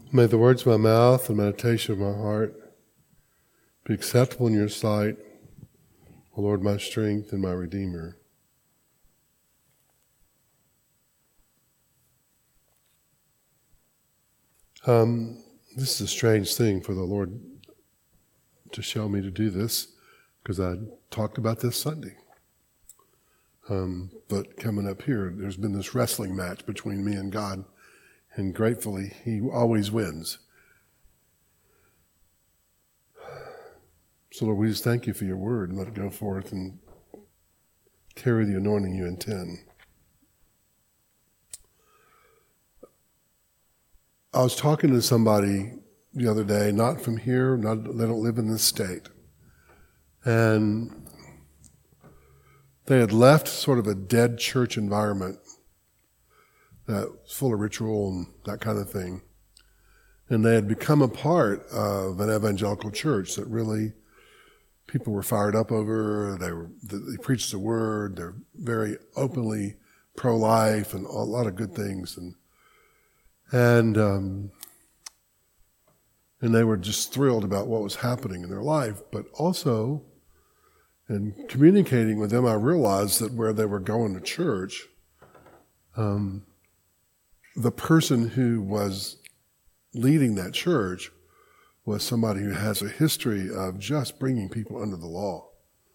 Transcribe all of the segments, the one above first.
May the words of my mouth and meditation of my heart be acceptable in your sight, O Lord, my strength and my Redeemer. This is a strange thing for the Lord to show me to do this, because I talked about this Sunday. But coming up here, there's been this wrestling match between me and God, and gratefully, He always wins. So Lord, we just thank you for your word, and let it go forth and carry the anointing you intend. I was talking to somebody the other day, not from here, they don't live in this state. And they had left sort of a dead church environment that's full of ritual and that kind of thing. And they had become a part of an evangelical church that really people were fired up over. They preached the word. They're very openly pro-life and a lot of good things. And they were just thrilled about what was happening in their life. But also, in communicating with them, I realized that where they were going to church, the person who was leading that church was somebody who has a history of just bringing people under the law,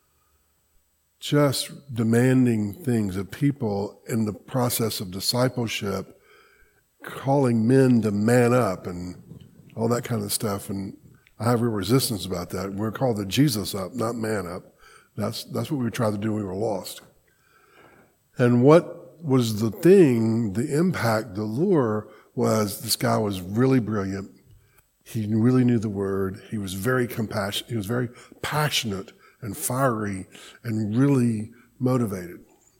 just demanding things of people in the process of discipleship, calling men to man up and all that kind of stuff. And I have real resistance about that. We're called to Jesus up, not man up. That's what we tried to do when we were lost. And what was the thing, the impact, the lure was this guy was really brilliant. He really knew the word. He was very compassionate. He was very passionate and fiery and really motivated.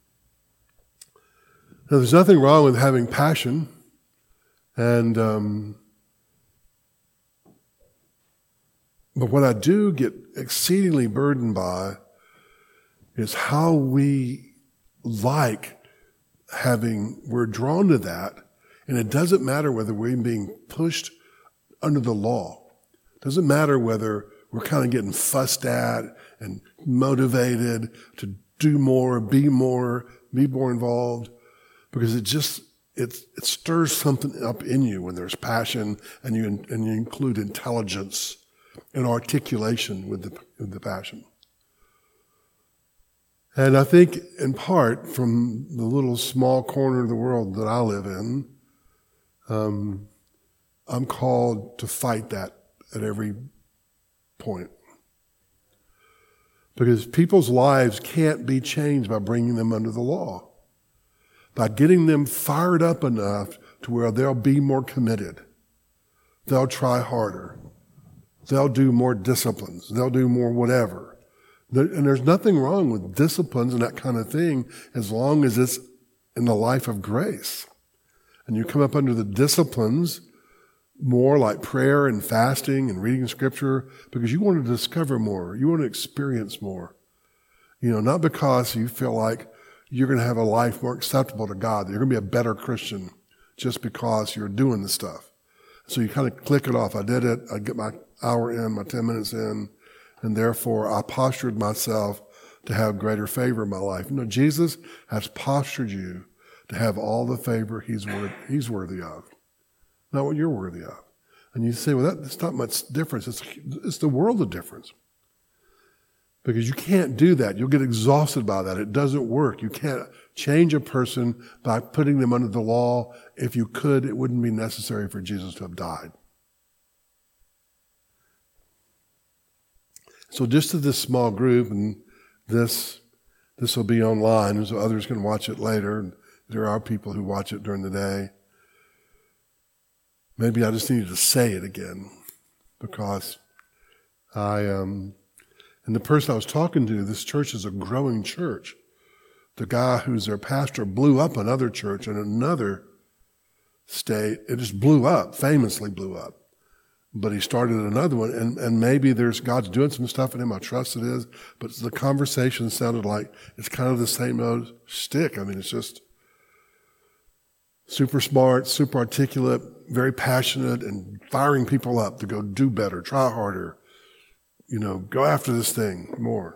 Now, there's nothing wrong with having passion, and but what I do get exceedingly burdened by is how we're drawn to that, and it doesn't matter whether we're being pushed under the law. It doesn't matter whether we're kind of getting fussed at and motivated to do more, be more involved, because it stirs something up in you when there's passion and you include intelligence and articulation with the passion. And I think, in part, from the little small corner of the world that I live in, I'm called to fight that at every point. Because people's lives can't be changed by bringing them under the law, by getting them fired up enough to where they'll be more committed. They'll try harder. They'll do more disciplines. They'll do more whatever. And there's nothing wrong with disciplines and that kind of thing as long as it's in the life of grace. And you come up under the disciplines more like prayer and fasting and reading scripture because you want to discover more. You want to experience more. Not because you feel like you're going to have a life more acceptable to God, that you're going to be a better Christian just because you're doing the stuff. So you kind of click it off. I did it. I get my hour in, my 10 minutes in, and therefore I postured myself to have greater favor in my life. Jesus has postured you to have all the favor He's worthy of, not what you're worthy of. And you say, well, that's not much difference. It's the world of difference. Because you can't do that. You'll get exhausted by that. It doesn't work. You can't change a person by putting them under the law. If you could, it wouldn't be necessary for Jesus to have died. So just to this small group, and this will be online, so others can watch it later. And there are people who watch it during the day. Maybe I just needed to say it again, because and the person I was talking to, this church is a growing church. The guy who's their pastor blew up another church in another state. It just blew up, famously blew up. But he started another one, and maybe God's doing some stuff in him. I trust it is. But the conversation sounded like it's kind of the same old shtick. I mean, it's just super smart, super articulate, very passionate and firing people up to go do better, try harder, go after this thing more.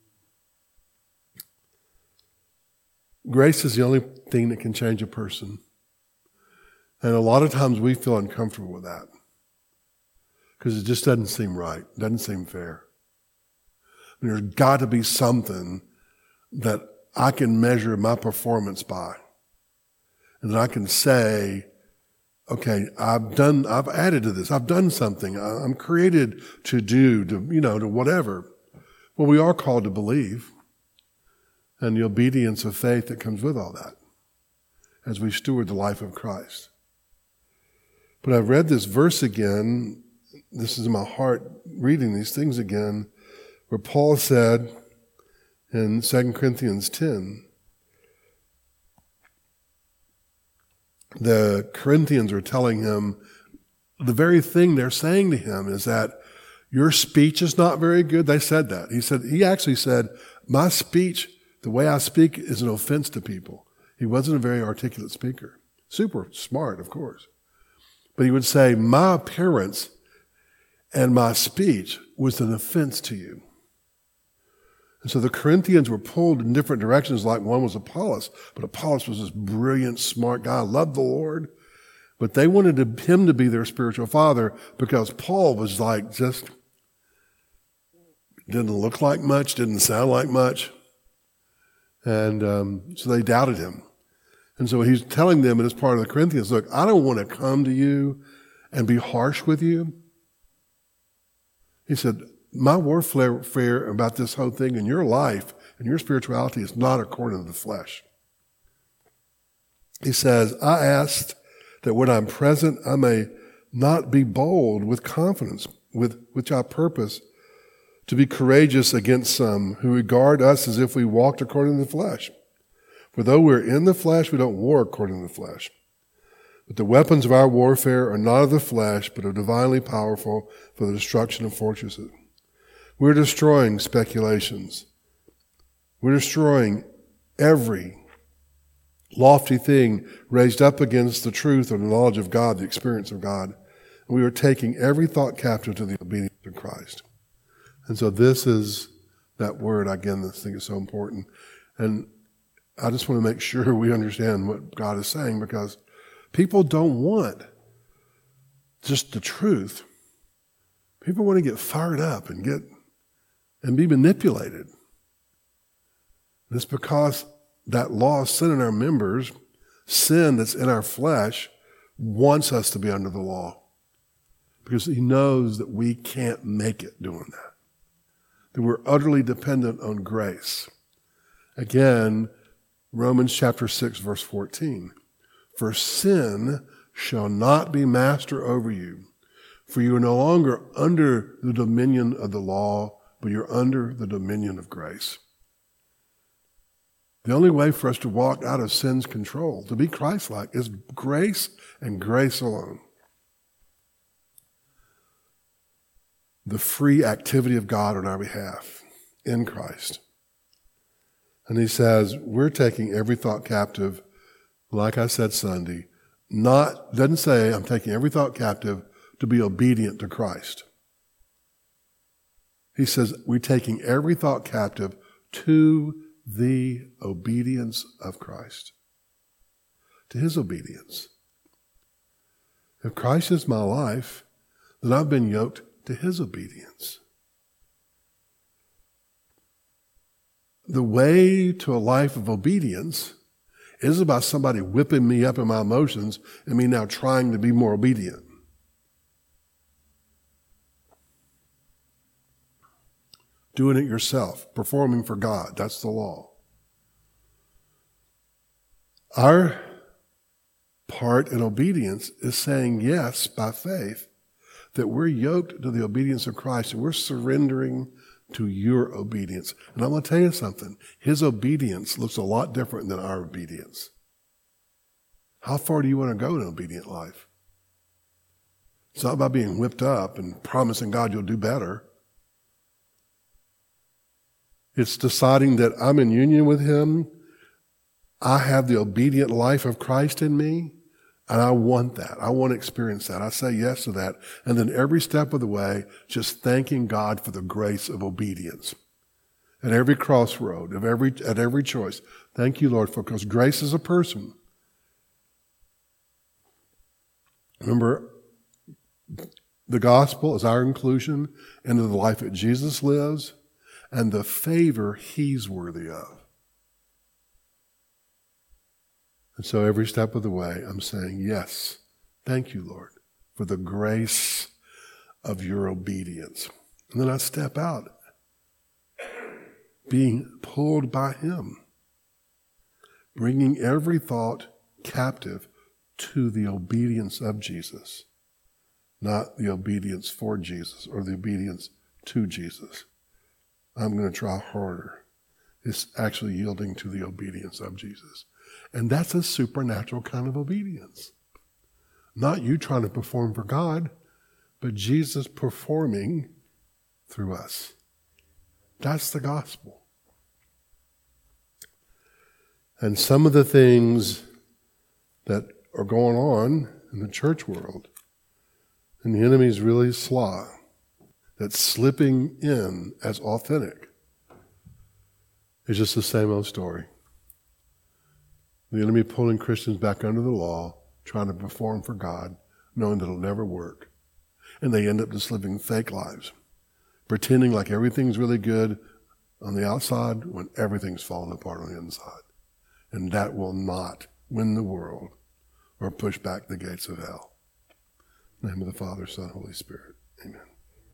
Grace is the only thing that can change a person. And a lot of times we feel uncomfortable with that because it just doesn't seem right, doesn't seem fair. There's got to be something that I can measure my performance by. And that I can say, okay, I've added to this. I've done something. I'm created to do, to whatever. Well, we are called to believe. And the obedience of faith that comes with all that as we steward the life of Christ. But I've read this verse again. This is in my heart reading these things again, where Paul said in 2 Corinthians 10, the Corinthians are telling him the very thing they're saying to him is that your speech is not very good. They said that. He actually said, my speech, the way I speak, is an offense to people. He wasn't a very articulate speaker. Super smart, of course. But he would say, my appearance and my speech was an offense to you. And so the Corinthians were pulled in different directions, like one was Apollos. But Apollos was this brilliant, smart guy, loved the Lord. But they wanted him to be their spiritual father because Paul was like just, didn't look like much, didn't sound like much. And so they doubted him. And so he's telling them, and as part of the Corinthians, look, I don't want to come to you and be harsh with you. He said, my warfare about this whole thing in your life and your spirituality is not according to the flesh. He says, I asked that when I'm present, I may not be bold with confidence, with which I purpose to be courageous against some who regard us as if we walked according to the flesh. For though we're in the flesh, we don't war according to the flesh. But the weapons of our warfare are not of the flesh, but are divinely powerful for the destruction of fortresses. We're destroying speculations. We're destroying every lofty thing raised up against the truth or the knowledge of God, the experience of God. And we are taking every thought captive to the obedience of Christ. And so this is that word, again, this thing is so important. And I just want to make sure we understand what God is saying, because people don't want just the truth. People want to get fired up and be manipulated. And it's because that law of sin in our members, sin that's in our flesh, wants us to be under the law. Because he knows that we can't make it doing that. That we're utterly dependent on grace. Again, Romans chapter 6, verse 14. For sin shall not be master over you, for you are no longer under the dominion of the law, but you're under the dominion of grace. The only way for us to walk out of sin's control, to be Christ-like, is grace and grace alone. The free activity of God on our behalf in Christ. And he says, we're taking every thought captive, like I said Sunday, doesn't say I'm taking every thought captive to be obedient to Christ. He says we're taking every thought captive to the obedience of Christ, to his obedience. If Christ is my life, then I've been yoked to his obedience. The way to a life of obedience isn't about somebody whipping me up in my emotions and me now trying to be more obedient. Doing it yourself, performing for God, that's the law. Our part in obedience is saying yes by faith, that we're yoked to the obedience of Christ and we're surrendering to your obedience. And I'm going to tell you something. His obedience looks a lot different than our obedience. How far do you want to go in an obedient life? It's not about being whipped up and promising God you'll do better. It's deciding that I'm in union with him. I have the obedient life of Christ in me. And I want that. I want to experience that. I say yes to that. And then every step of the way, just thanking God for the grace of obedience. At every crossroad, at every choice. Thank you, Lord, because grace is a person. Remember, the gospel is our inclusion into the life that Jesus lives and the favor he's worthy of. And so every step of the way, I'm saying, yes, thank you, Lord, for the grace of your obedience. And then I step out, being pulled by him, bringing every thought captive to the obedience of Jesus, not the obedience for Jesus or the obedience to Jesus. I'm going to try harder. It's actually yielding to the obedience of Jesus. And that's a supernatural kind of obedience. Not you trying to perform for God, but Jesus performing through us. That's the gospel. And some of the things that are going on in the church world, and the enemy's really sly, that's slipping in as authentic, is just the same old story. The enemy pulling Christians back under the law, trying to perform for God, knowing that it'll never work. And they end up just living fake lives, pretending like everything's really good on the outside when everything's falling apart on the inside. And that will not win the world or push back the gates of hell. In the name of the Father, Son, Holy Spirit. Amen.